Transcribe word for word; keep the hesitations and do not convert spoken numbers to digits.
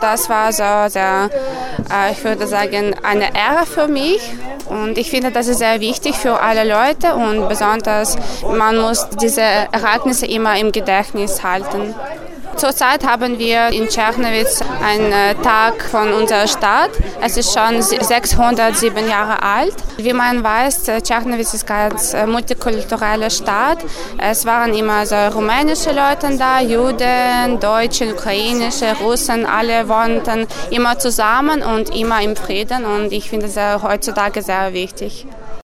das war so sehr, äh, ich würde sagen, eine Ehre für mich. Und ich finde, das ist sehr wichtig für alle Leute und besonders, man muss diese Ereignisse immer im Gedächtnis halten. Zurzeit haben wir in Czernowitz einen Tag von unserer Stadt. Es ist schon sechshundertsieben Jahre alt. Wie man weiß, Czernowitz ist eine ganz multikulturelle Stadt. Es waren immer so rumänische Leute da, Juden, Deutsche, ukrainische, Russen, alle wohnten immer zusammen und immer im Frieden. Und ich finde es heutzutage sehr wichtig.